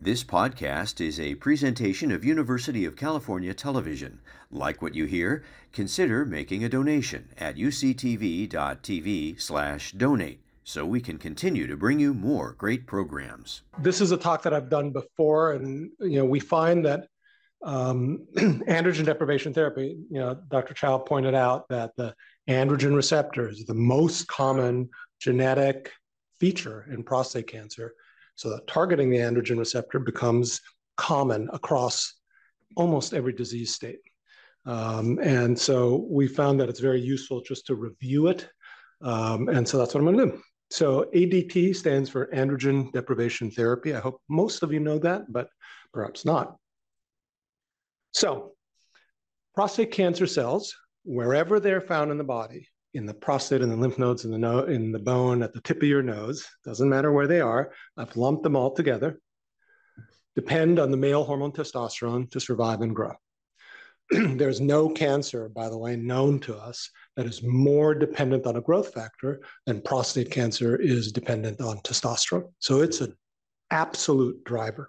This podcast is a presentation of University of California Television. Like what you hear? Consider making a donation at uctv.tv/donate so we can continue to bring you more great programs. This is a talk that I've done before, and we find that androgen deprivation therapy, Dr. Chow pointed out that the androgen receptor is the most common genetic feature in prostate cancer. So that targeting the androgen receptor becomes common across almost every disease state. And so we found that it's very useful just to review it. And so that's what I'm going to do. So ADT stands for androgen deprivation therapy. I hope most of you know that, but perhaps not. So prostate cancer cells, wherever they're found in the body, in the prostate, in the lymph nodes, in the bone, at the tip of your nose, doesn't matter where they are, I've lumped them all together, depend on the male hormone testosterone to survive and grow. There's no cancer, by the way, known to us that is more dependent on a growth factor than prostate cancer is dependent on testosterone. So it's an absolute driver.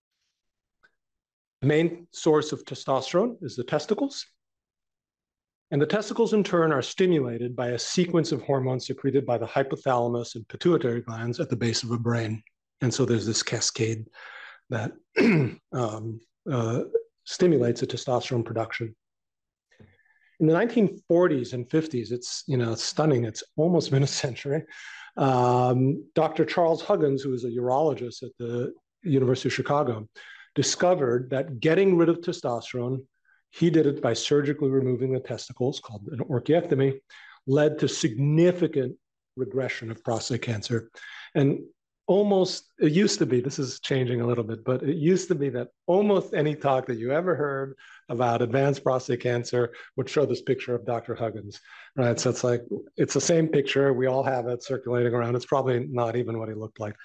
The main source of testosterone is the testicles. And the testicles, in turn, are stimulated by a sequence of hormones secreted by the hypothalamus and pituitary glands at the base of a brain. And so there's this cascade that stimulates the testosterone production. In the 1940s and 50s, it's stunning. It's almost been a century. Dr. Charles Huggins, who was a urologist at the University of Chicago, discovered that getting rid of testosterone, he did it by surgically removing the testicles, called an orchiectomy, led to significant regression of prostate cancer. And it used to be, this is changing a little bit, but it used to be that almost any talk that you ever heard about advanced prostate cancer would show this picture of Dr. Huggins, right? So it's the same picture. We all have it circulating around. It's probably not even what he looked like.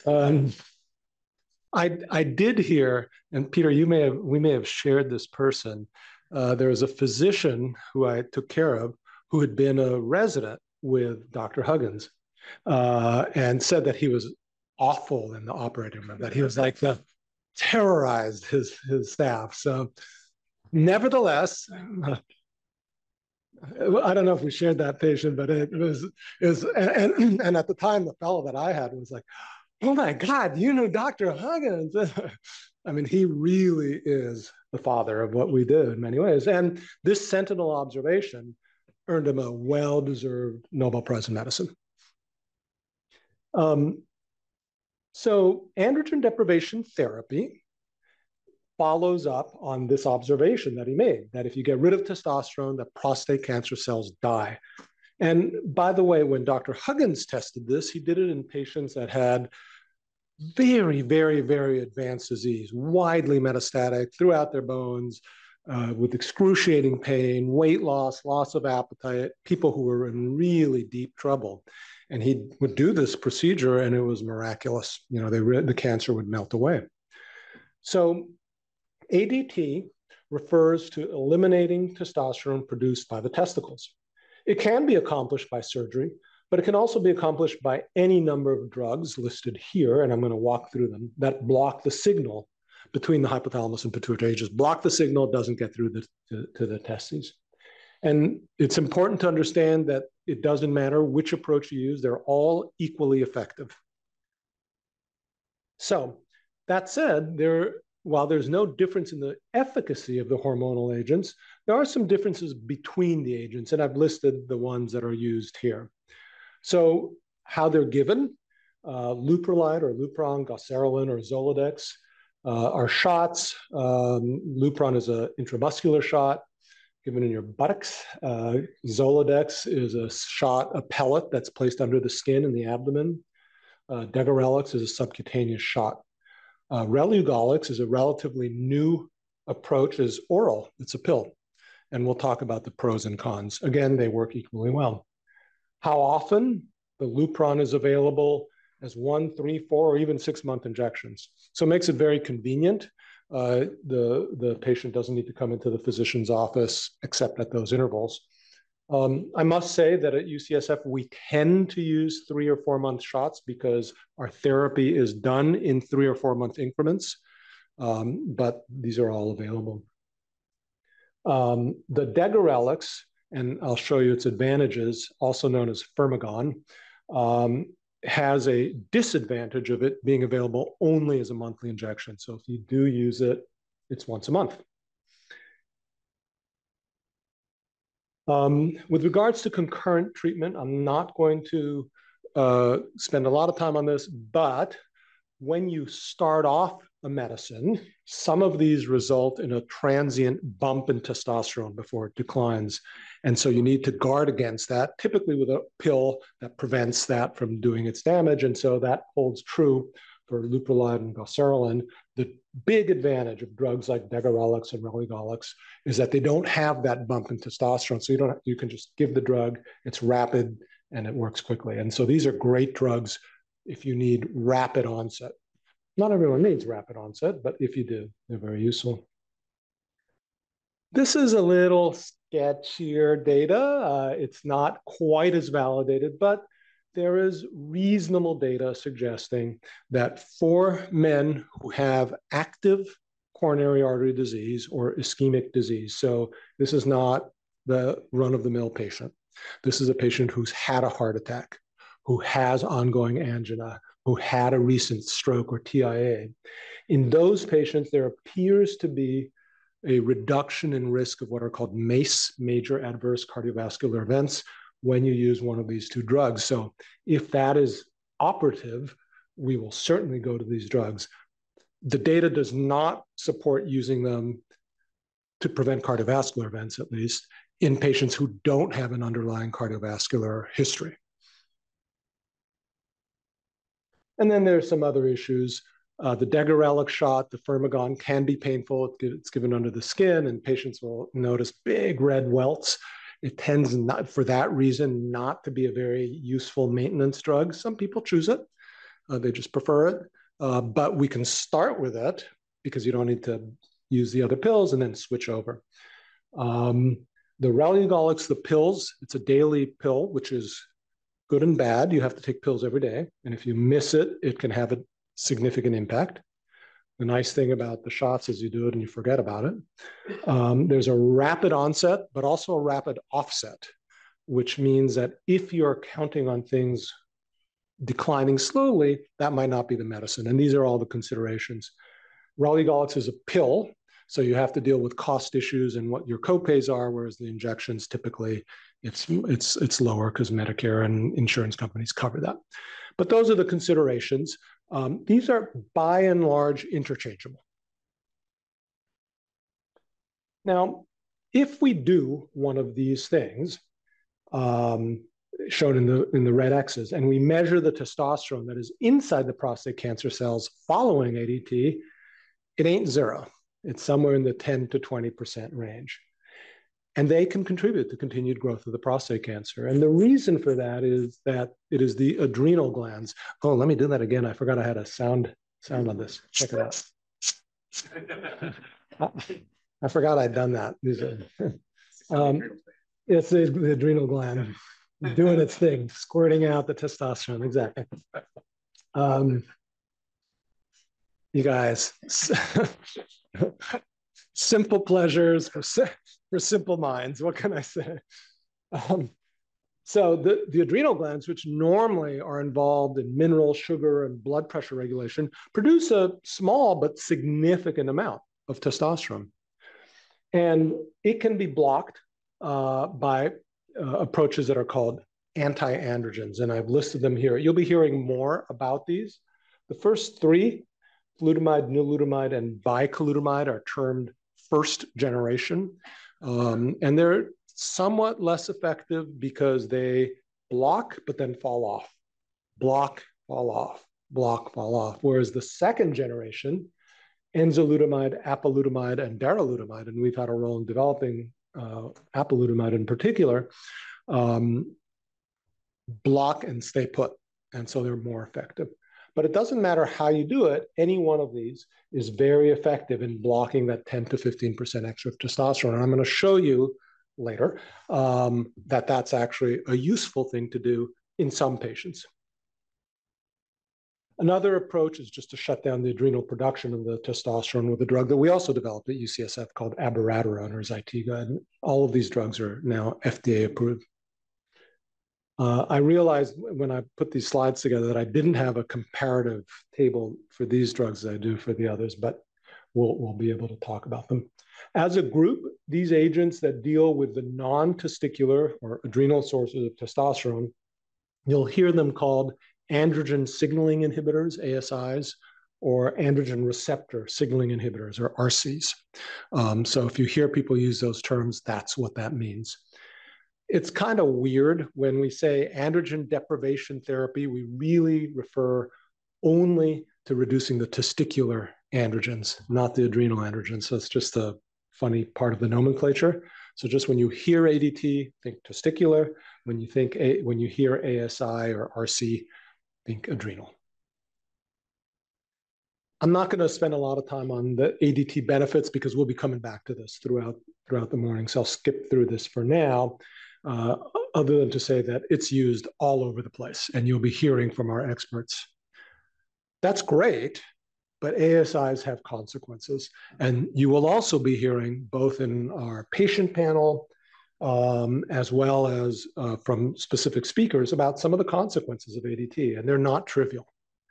I did hear, and Peter, we may have shared this person. There was a physician who I took care of who had been a resident with Dr. Huggins and said that he was awful in the operating room, that he was terrorized his staff. So nevertheless, I don't know if we shared that patient, but it was and at the time, the fellow that I had was like, oh my God, Dr. Huggins. I mean, he really is the father of what we do in many ways. And this sentinel observation earned him a well-deserved Nobel Prize in Medicine. So androgen deprivation therapy follows up on this observation that he made, that if you get rid of testosterone, the prostate cancer cells die. And by the way, when Dr. Huggins tested this, he did it in patients that had very, very, very advanced disease, widely metastatic throughout their bones, with excruciating pain, weight loss, loss of appetite, people who were in really deep trouble. And he would do this procedure, and it was miraculous. The cancer would melt away. So ADT refers to eliminating testosterone produced by the testicles. It can be accomplished by surgery, but it can also be accomplished by any number of drugs listed here, and I'm going to walk through them, that block the signal between the hypothalamus and pituitary. Just block the signal, it doesn't get through to the testes. And it's important to understand that it doesn't matter which approach you use, they're all equally effective. So that said, while there's no difference in the efficacy of the hormonal agents, there are some differences between the agents, and I've listed the ones that are used here. So how they're given, Leuprolide or Lupron, Goserelin or Zoladex are shots. Lupron is an intramuscular shot given in your buttocks. Zoladex is a pellet that's placed under the skin in the abdomen. Degarelix is a subcutaneous shot. Relugolix is a relatively new approach, is oral. It's a pill. And we'll talk about the pros and cons. Again, they work equally well. How often? The Lupron is available as 1, 3, 4, or even 6-month injections. So it makes it very convenient. The patient doesn't need to come into the physician's office except at those intervals. I must say that at UCSF, we tend to use 3 or 4 month shots because our therapy is done in 3 or 4 month increments, but these are all available. The Degarelix, and I'll show you its advantages, also known as Firmagon, has a disadvantage of it being available only as a monthly injection. So if you do use it, it's once a month. With regards to concurrent treatment, I'm not going to spend a lot of time on this, but when you start off a medicine, some of these result in a transient bump in testosterone before it declines. And so you need to guard against that, typically with a pill that prevents that from doing its damage. And so that holds true for leuprolide and goserelin. The big advantage of drugs like Degarelix and Relugolix is that they don't have that bump in testosterone. So you can just give the drug, it's rapid, and it works quickly. And so these are great drugs if you need rapid onset. Not everyone needs rapid onset, but if you do, they're very useful. This is a little sketchier data. It's not quite as validated, but there is reasonable data suggesting that for men who have active coronary artery disease or ischemic disease, so this is not the run-of-the-mill patient. This is a patient who's had a heart attack, who has ongoing angina, who had a recent stroke or TIA. In those patients, there appears to be a reduction in risk of what are called MACE, major adverse cardiovascular events, when you use one of these 2 drugs. So if that is operative, we will certainly go to these drugs. The data does not support using them to prevent cardiovascular events, at least, in patients who don't have an underlying cardiovascular history. And then there's some other issues. The Degarelix shot, the Firmagon, can be painful. It's given under the skin, and patients will notice big red welts. It tends not, for that reason, not to be a very useful maintenance drug. Some people choose it. They just prefer it. But we can start with it because you don't need to use the other pills and then switch over. The Relugolix, the pills, it's a daily pill, which is good and bad. You have to take pills every day. And if you miss it, it can have a significant impact. The nice thing about the shots is you do it and you forget about it. There's a rapid onset, but also a rapid offset, which means that if you're counting on things declining slowly, that might not be the medicine. And these are all the considerations. Relugolix is a pill, so you have to deal with cost issues and what your copays are, whereas the injections typically it's lower because Medicare and insurance companies cover that. But those are the considerations. These are by and large interchangeable. Now, if we do one of these things, shown in the red X's, and we measure the testosterone that is inside the prostate cancer cells following ADT, it ain't 0. It's somewhere in the 10 to 20% range. And they can contribute to continued growth of the prostate cancer. And the reason for that is that it is the adrenal glands. Oh, let me do that again. I forgot I had a sound on this. Check it out. I forgot I'd done that. It's the adrenal gland doing its thing, squirting out the testosterone. Exactly. You guys, simple pleasures for simple minds. What can I say? So the adrenal glands, which normally are involved in mineral, sugar, and blood pressure regulation, produce a small but significant amount of testosterone. And it can be blocked by approaches that are called anti-androgens. And I've listed them here. You'll be hearing more about these. The first 3, flutamide, nilutamide, and bicalutamide, are termed first generation. And they're somewhat less effective because they block, but then fall off. Block, fall off, block, fall off. Whereas the second generation, enzalutamide, apalutamide, and darolutamide, and we've had a role in developing apalutamide in particular, block and stay put. And so they're more effective. But it doesn't matter how you do it. Any one of these is very effective in blocking that 10 to 15% extra testosterone. And I'm going to show you later, that's actually a useful thing to do in some patients. Another approach is just to shut down the adrenal production of the testosterone with a drug that we also developed at UCSF called abiraterone or Zytiga. And all of these drugs are now FDA approved. I realized when I put these slides together that I didn't have a comparative table for these drugs as I do for the others, but we'll be able to talk about them. As a group, these agents that deal with the non-testicular or adrenal sources of testosterone, you'll hear them called androgen signaling inhibitors, ASIs, or androgen receptor signaling inhibitors, or ARSIs. So if you hear people use those terms, that's what that means. It's kind of weird when we say androgen deprivation therapy, we really refer only to reducing the testicular androgens, not the adrenal androgens. So it's just a funny part of the nomenclature. So just when you hear ADT, think testicular. When you hear ASI or RC, think adrenal. I'm not going to spend a lot of time on the ADT benefits because we'll be coming back to this throughout the morning. So I'll skip through this for now, other than to say that it's used all over the place and you'll be hearing from our experts. That's great, but ASIs have consequences. And you will also be hearing both in our patient panel as well as from specific speakers about some of the consequences of ADT, and they're not trivial.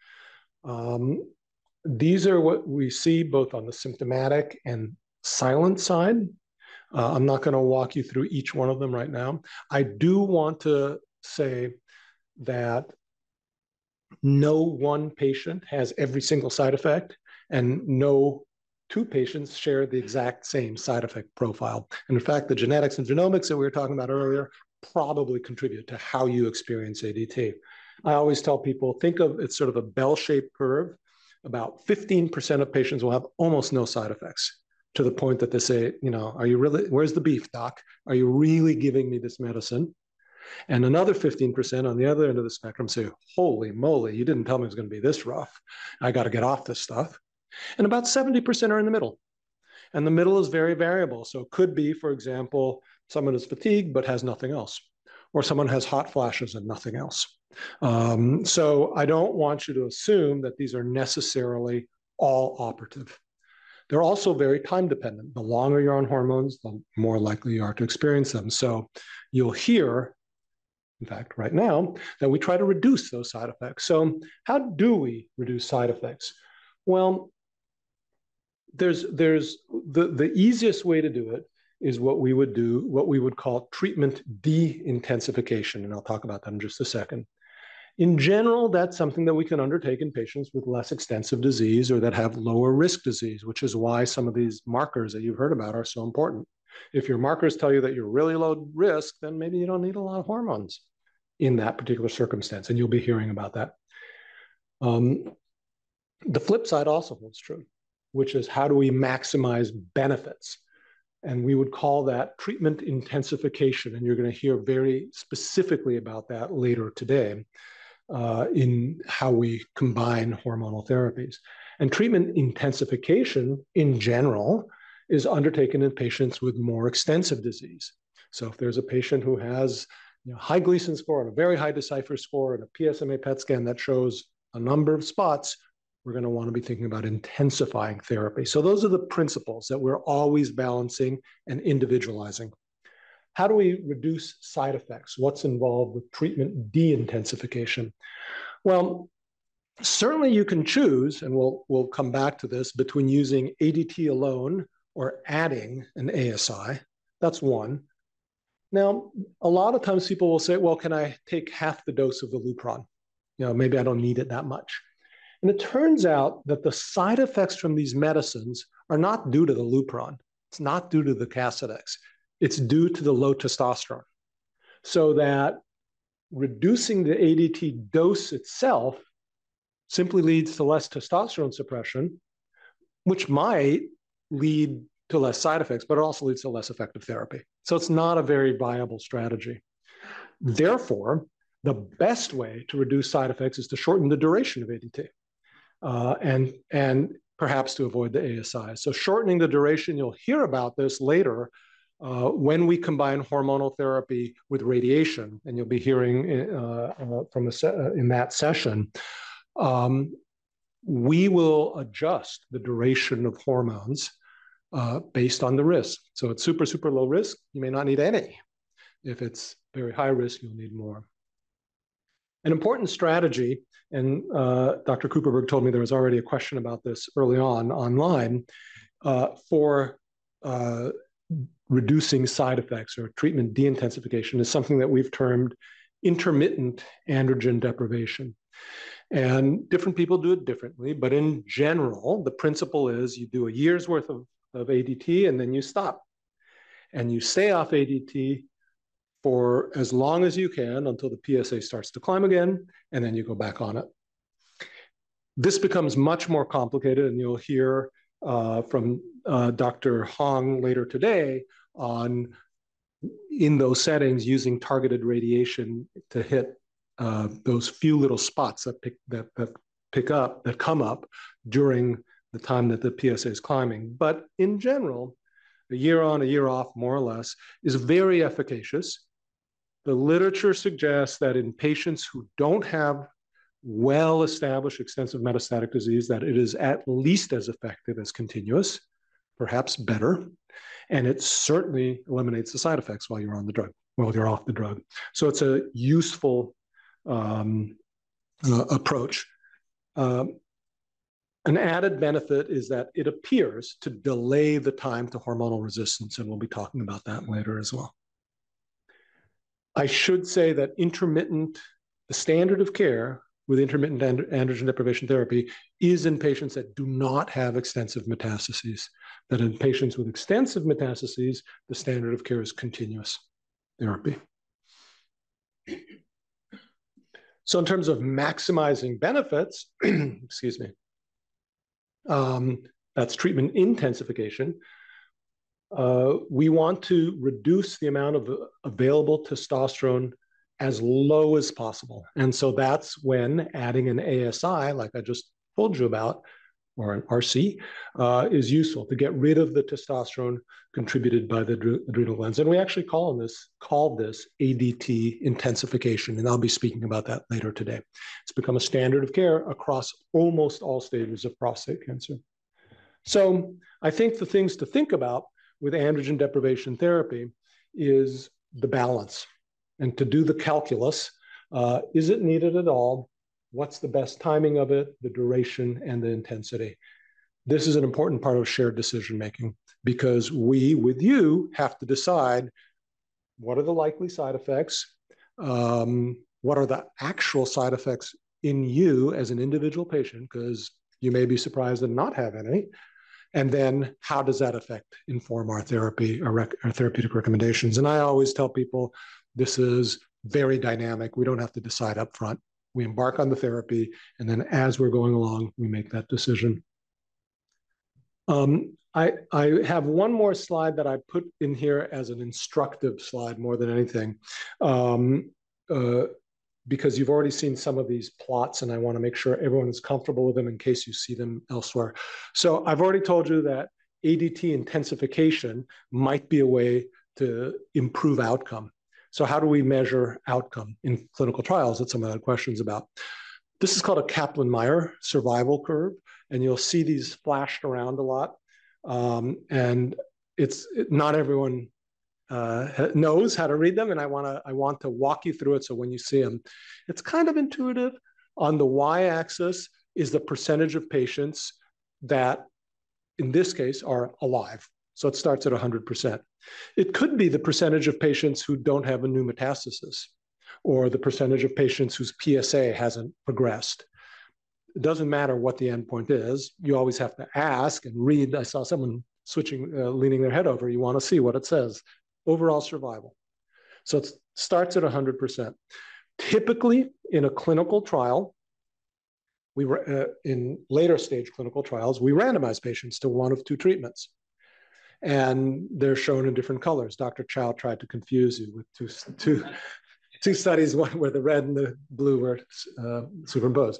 These are what we see both on the symptomatic and silent side. I'm not going to walk you through each one of them right now. I do want to say that no one patient has every single side effect, and no two patients share the exact same side effect profile. And in fact, the genetics and genomics that we were talking about earlier probably contribute to how you experience ADT. I always tell people, think of it sort of a bell-shaped curve. About 15% of patients will have almost no side effects, to the point that they say, are you really, where's the beef, doc? Are you really giving me this medicine? And another 15% on the other end of the spectrum say, holy moly, you didn't tell me it was going to be this rough. I got to get off this stuff. And about 70% are in the middle. And the middle is very variable. So it could be, for example, someone is fatigued but has nothing else, or someone has hot flashes and nothing else. So I don't want you to assume that these are necessarily all operative. They're also very time dependent. The longer you're on hormones, the more likely you are to experience them. So you'll hear, in fact, right now, that we try to reduce those side effects. So how do we reduce side effects? Well, there's the easiest way to do it is what we would call treatment de-intensification. And I'll talk about that in just a second. In general, that's something that we can undertake in patients with less extensive disease or that have lower risk disease, which is why some of these markers that you've heard about are so important. If your markers tell you that you're really low risk, then maybe you don't need a lot of hormones in that particular circumstance, and you'll be hearing about that. The flip side also holds true, which is how do we maximize benefits? And we would call that treatment intensification, and you're going to hear very specifically about that later today in how we combine hormonal therapies. And treatment intensification in general is undertaken in patients with more extensive disease. So if there's a patient who has high Gleason score and a very high Decipher score and a PSMA PET scan that shows a number of spots, we're going to want to be thinking about intensifying therapy. So those are the principles that we're always balancing and individualizing. How do we reduce side effects? What's involved with treatment de-intensification? Well, certainly you can choose, and we'll come back to this, between using ADT alone or adding an ASI. That's one. Now, a lot of times people will say, well, can I take half the dose of the Lupron? Maybe I don't need it that much. And it turns out that the side effects from these medicines are not due to the Lupron. It's not due to the Casodex. It's due to the low testosterone. So that reducing the ADT dose itself simply leads to less testosterone suppression, which might lead to less side effects, but it also leads to less effective therapy. So it's not a very viable strategy. Therefore, the best way to reduce side effects is to shorten the duration of ADT and perhaps to avoid the ASI. So shortening the duration, you'll hear about this later when we combine hormonal therapy with radiation, and you'll be hearing in that session, we will adjust the duration of hormones based on the risk. So it's super, super low risk, you may not need any. If it's very high risk, you'll need more. An important strategy, and Dr. Cooperberg told me there was already a question about this early on online, for reducing side effects or treatment de-intensification is something that we've termed intermittent androgen deprivation. And different people do it differently, but in general, the principle is you do a year's worth of ADT and then you stop. And you stay off ADT for as long as you can until the PSA starts to climb again, and then you go back on it. This becomes much more complicated, and you'll hear from Dr. Hong later today on, in those settings, using targeted radiation to hit those few little spots that come up during the time that the PSA is climbing. But in general, a year on, a year off, more or less, is very efficacious. The literature suggests that in patients who don't have well-established extensive metastatic disease, that it is at least as effective as continuous, perhaps better. And it certainly eliminates the side effects while you're on the drug, while you're off the drug. So it's a useful approach. An added benefit is that it appears to delay the time to hormonal resistance, and we'll be talking about that later as well. I should say that the standard of care with intermittent androgen deprivation therapy is in patients that do not have extensive metastases. That in patients with extensive metastases, the standard of care is continuous therapy. So in terms of maximizing benefits, excuse me, that's treatment intensification. We want to reduce the amount of available testosterone as low as possible. And so that's when adding an ASI, like I just told you about, or an RC, is useful to get rid of the testosterone contributed by the adrenal glands. And we actually call this ADT intensification, and I'll be speaking about that later today. It's become a standard of care across almost all stages of prostate cancer. So I think the things to think about with androgen deprivation therapy is the balance. And to do the calculus, is it needed at all? What's the best timing of it, the duration, and the intensity? This is an important part of shared decision-making because we, with you, have to decide what are the likely side effects, what are the actual side effects in you as an individual patient, because you may be surprised and not have any, and then how does that inform our therapy, our therapeutic recommendations? And I always tell people, this is very dynamic. We don't have to decide up front. We embark on the therapy, and then as we're going along, we make that decision. I have one more slide that I put in here as an instructive slide more than anything, because you've already seen some of these plots, and I want to make sure everyone is comfortable with them in case you see them elsewhere. So I've already told you that ADT intensification might be a way to improve outcome. So how do we measure outcome in clinical trials? That's some of the questions about. This is called a Kaplan-Meier survival curve, and you'll see these flashed around a lot. And not everyone knows how to read them, and I want to walk you through it so when you see them, it's kind of intuitive. On the y-axis is the percentage of patients that, in this case, are alive. So it starts at 100%. It could be the percentage of patients who don't have a new metastasis, or the percentage of patients whose PSA hasn't progressed. It doesn't matter what the endpoint is. You always have to ask and read. I saw someone leaning their head over. You want to see what it says. Overall survival. So it starts at 100%. Typically, in a clinical trial, in later stage clinical trials, we randomize patients to one of two treatments. And they're shown in different colors. Dr. Chow tried to confuse you with two studies, one where the red and the blue were superimposed.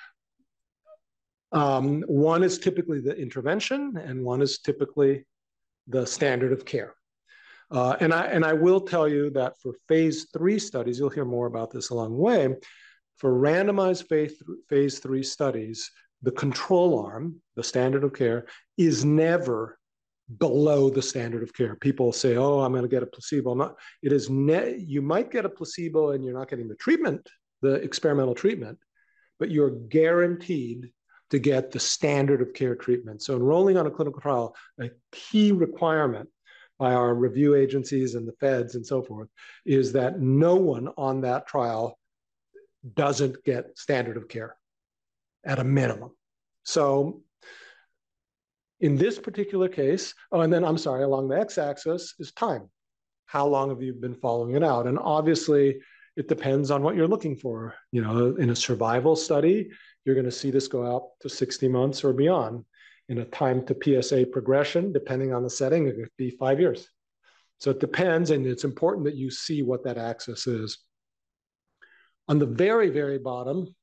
One is typically the intervention, and one is typically the standard of care. And I will tell you that for phase 3 studies, you'll hear more about this along the way. For randomized phase 3 studies, the control arm, the standard of care, is never below the standard of care. People say, "Oh, I'm going to get a placebo." Not. It is. You might get a placebo, and you're not getting the treatment, the experimental treatment, but you're guaranteed to get the standard of care treatment. So enrolling on a clinical trial, a key requirement by our review agencies and the feds and so forth, is that no one on that trial doesn't get standard of care at a minimum. So in this particular case, and then I'm sorry, along the x-axis is time. How long have you been following it out? And obviously, it depends on what you're looking for. In a survival study, you're going to see this go out to 60 months or beyond. In a time to PSA progression, depending on the setting, it could be 5 years. So it depends, and it's important that you see what that axis is. On the very, very bottom,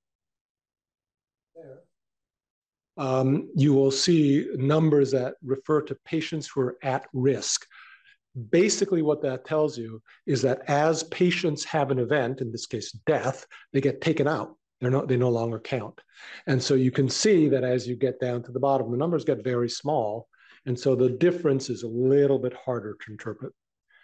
you will see numbers that refer to patients who are at risk. Basically, what that tells you is that as patients have an event, in this case, death, they get taken out. They no longer count. And so you can see that as you get down to the bottom, the numbers get very small. And so the difference is a little bit harder to interpret.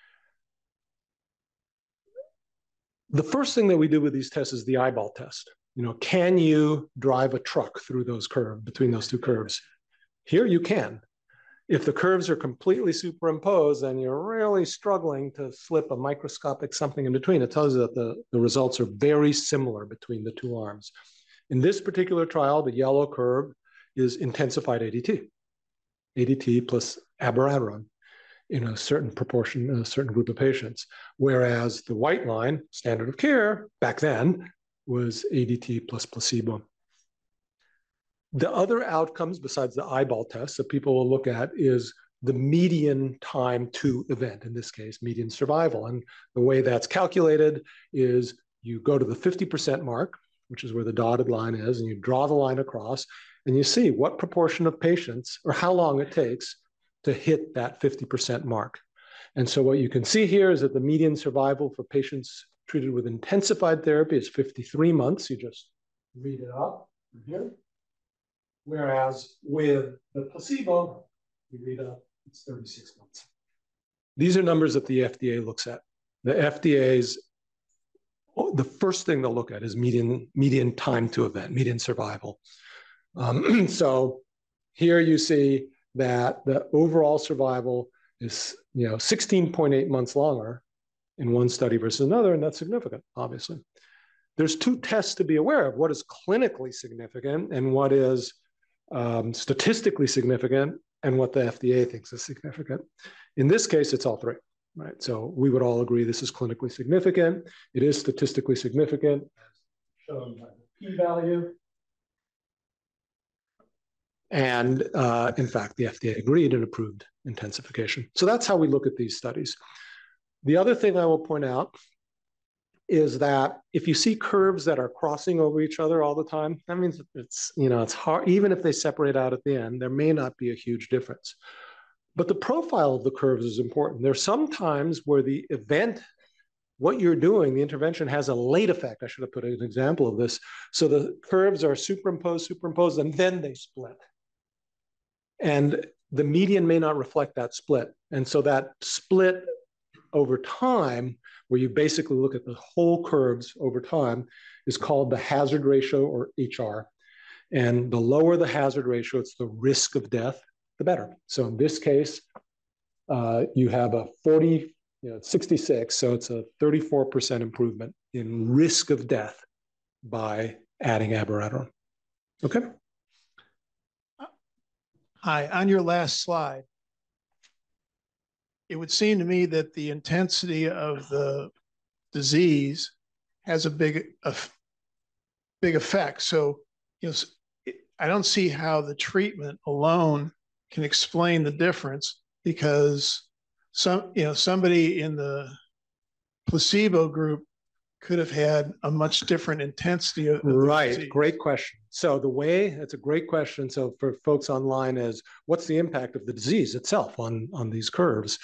The first thing that we do with these tests is the eyeball test. Can you drive a truck through those curves, between those two curves? Here you can. If the curves are completely superimposed and you're really struggling to slip a microscopic something in between, it tells you that the results are very similar between the two arms. In this particular trial, the yellow curve is intensified ADT plus abiraterone in a certain proportion, in a certain group of patients. Whereas the white line, standard of care, back then, was ADT plus placebo. The other outcomes besides the eyeball test that people will look at is the median time to event, in this case, median survival. And the way that's calculated is you go to the 50% mark, which is where the dotted line is, and you draw the line across, and you see what proportion of patients or how long it takes to hit that 50% mark. And so what you can see here is that the median survival for patients treated with intensified therapy is 53 months. You just read it up here. Whereas with the placebo, you read up, it's 36 months. These are numbers that the FDA looks at. The FDA's, the first thing they'll look at is median time to event, median survival. So here you see that the overall survival is 16.8 months longer in one study versus another, and that's significant, obviously. There's two tests to be aware of: what is clinically significant and what is statistically significant, and what the FDA thinks is significant. In this case, it's all three, right? So we would all agree this is clinically significant. It is statistically significant, as shown by the p-value. And in fact, the FDA agreed and approved intensification. So that's how we look at these studies. The other thing I will point out is that if you see curves that are crossing over each other all the time, that means it's hard. Even if they separate out at the end, there may not be a huge difference. But the profile of the curves is important. There's some times where the event, what you're doing, the intervention has a late effect. I should have put an example of this. So the curves are superimposed, and then they split. And the median may not reflect that split. And so that split over time, where you basically look at the whole curves over time, is called the hazard ratio, or HR. And the lower the hazard ratio, it's the risk of death, the better. So in this case, you have a 66, so it's a 34% improvement in risk of death by adding abiraterone. Okay. Hi, on your last slide, it would seem to me that the intensity of the disease has a big effect. So, I don't see how the treatment alone can explain the difference, because somebody in the placebo group could have had a much different intensity of right. Disease. Great question. So that's a great question. So for folks online, is what's the impact of the disease itself on these curves?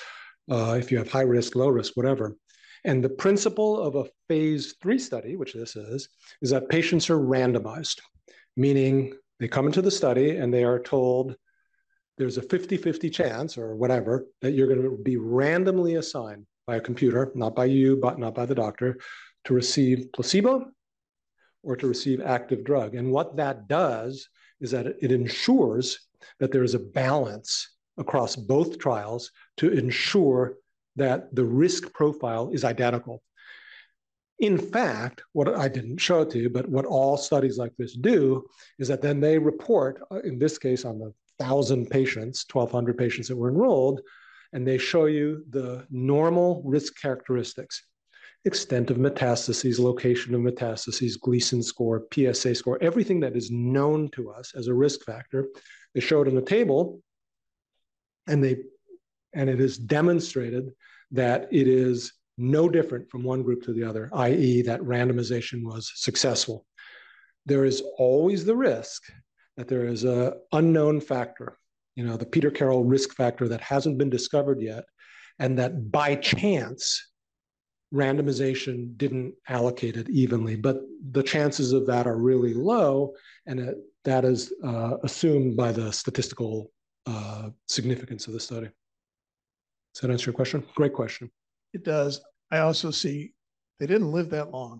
if you have high risk, low risk, whatever. And the principle of a phase 3 study, which this is that patients are randomized, meaning they come into the study and they are told there's a 50-50 chance or whatever that you're going to be randomly assigned by a computer, not by you, but not by the doctor, to receive placebo or to receive active drug. And what that does is that it ensures that there is a balance across both trials to ensure that the risk profile is identical. In fact, what I didn't show it to you, but what all studies like this do is that then they report, in this case, on the 1,000 patients, 1,200 patients that were enrolled, and they show you the normal risk characteristics: extent of metastases, location of metastases, Gleason score, PSA score, everything that is known to us as a risk factor. They show it in the table, and it is demonstrated that it is no different from one group to the other, i.e. that randomization was successful. There is always the risk that there is an unknown factor, the Peter Carroll risk factor that hasn't been discovered yet, and that by chance, randomization didn't allocate it evenly. But the chances of that are really low, and that is assumed by the statistical significance of the study. Does that answer your question? Great question. It does. I also see they didn't live that long.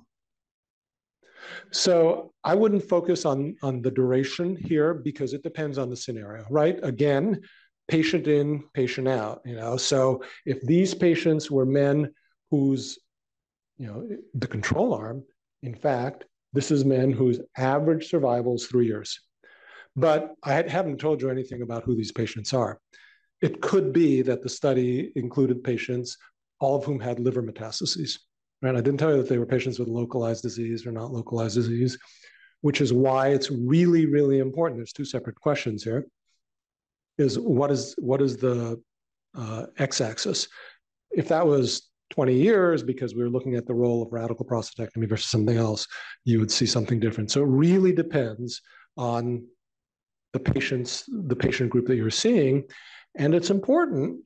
So I wouldn't focus on the duration here because it depends on the scenario, right? Again, patient in, patient out, So if these patients were men whose, the control arm, in fact, this is men whose average survival is 3 years. But I haven't told you anything about who these patients are. It could be that the study included patients, all of whom had liver metastases, right? I didn't tell you that they were patients with localized disease or not localized disease, which is why it's really, really important. There's two separate questions here. Is what is the x-axis? If that was 20 years because we were looking at the role of radical prostatectomy versus something else, you would see something different. So it really depends on the patient group that you're seeing. And it's important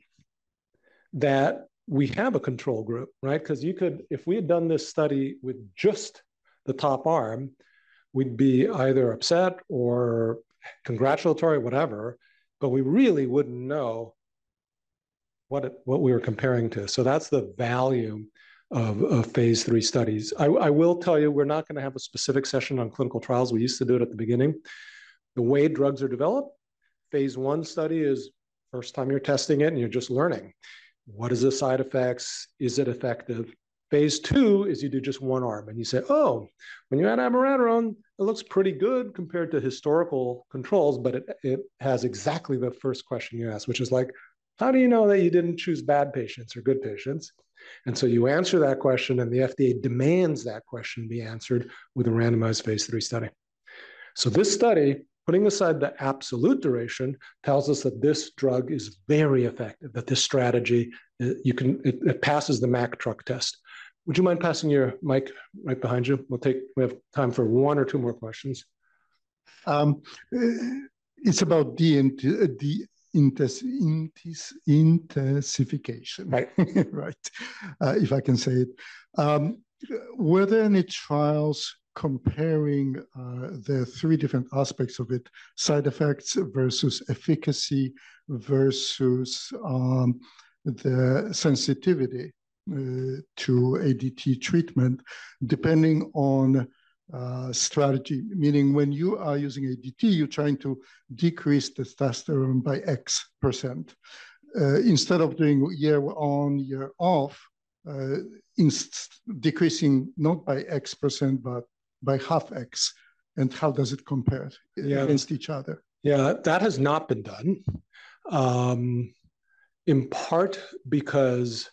that we have a control group, right? Because if we had done this study with just the top arm, we'd be either upset or congratulatory, whatever, but we really wouldn't know what we were comparing to. So that's the value of phase 3 studies. I will tell you, we're not going to have a specific session on clinical trials. We used to do it at the beginning. The way drugs are developed, phase 1 study is first time you're testing it and you're just learning. What is the side effects? Is it effective? Phase 2 is you do just one arm and you say, oh, when you add abiraterone, it looks pretty good compared to historical controls, but it has exactly the first question you asked, which is like, how do you know that you didn't choose bad patients or good patients? And so you answer that question, and the FDA demands that question be answered with a randomized phase 3 study. So this study, putting aside the absolute duration, tells us that this drug is very effective, that this strategy, it passes the Mack truck test. Would you mind passing your mic right behind you? We have time for one or two more questions. It's about the intensification, right? Right, if I can say it. Were there any trials comparing the three different aspects of it: side effects versus efficacy versus the sensitivity to ADT treatment, depending on strategy? Meaning, when you are using ADT, you're trying to decrease testosterone by X%. Instead of doing year on, year off, decreasing not by X%, but by half X. And how does it compare against each other? Yeah, that has not been done. In part because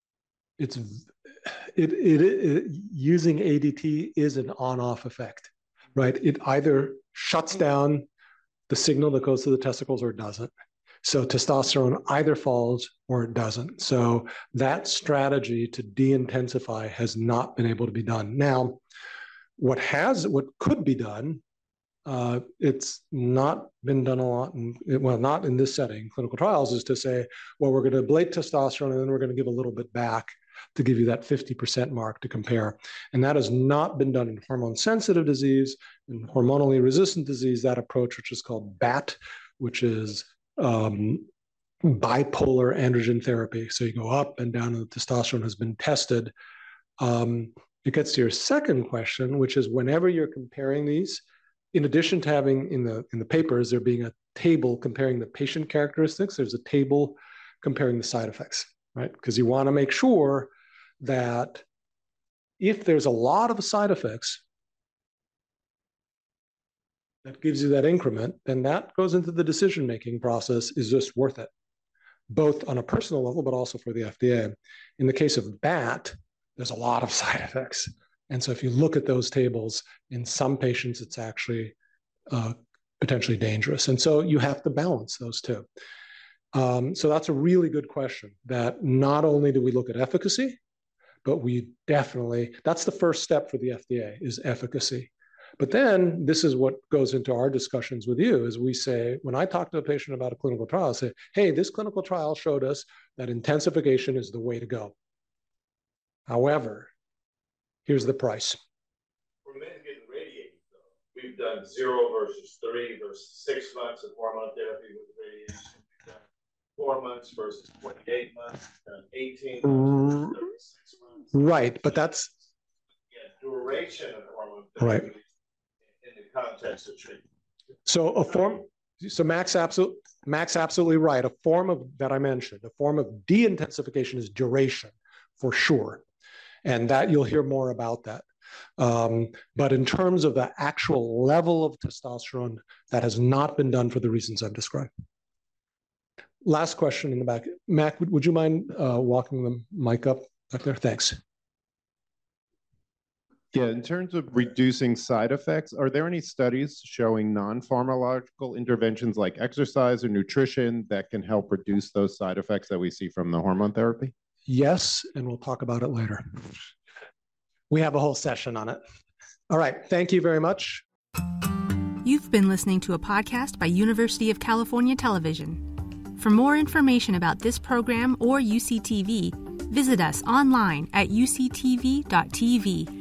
using ADT is an on-off effect, right? It either shuts down the signal that goes to the testicles or it doesn't. So testosterone either falls or it doesn't. So that strategy to de-intensify has not been able to be done. Now, what could be done it's not been done a lot, not in this setting, clinical trials, is to say, well, we're going to ablate testosterone and then we're going to give a little bit back to give you that 50% mark to compare. And that has not been done in hormone-sensitive disease. In hormonally resistant disease, that approach, which is called BAT, which is bipolar androgen therapy. So you go up and down, and the testosterone has been tested. It gets to your second question, which is whenever you're comparing these, in addition to having in the papers, there being a table comparing the patient characteristics, there's a table comparing the side effects, right? Because you want to make sure that if there's a lot of side effects that gives you that increment, then that goes into the decision-making process. Is this worth it? Both on a personal level, but also for the FDA. In the case of BAT, there's a lot of side effects. And so if you look at those tables, in some patients, it's actually potentially dangerous. And so you have to balance those two. So that's a really good question, that not only do we look at efficacy, but we definitely, that's the first step for the FDA, is efficacy. But then this is what goes into our discussions with you, is we say, when I talk to a patient about a clinical trial, I say, hey, this clinical trial showed us that intensification is the way to go. However, here's the price. For men getting radiated, though, we've done 0 versus 3 versus 6 months of hormone therapy with radiation. We've done 4 months versus 28 months. We've done 18 months versus 36 months. Right, but that's duration of hormone therapy, right, in the context of treatment. So Mac's absolutely right. A form of that I mentioned, a form of de-intensification is duration, for sure. And that you'll hear more about that. But in terms of the actual level of testosterone, that has not been done for the reasons I've described. Last question in the back. Mac, would you mind walking the mic up back there? Thanks. Yeah, in terms of reducing side effects, are there any studies showing non-pharmacological interventions like exercise or nutrition that can help reduce those side effects that we see from the hormone therapy? Yes, and we'll talk about it later. We have a whole session on it. All right, thank you very much. You've been listening to a podcast by University of California Television. For more information about this program or UCTV, visit us online at uctv.tv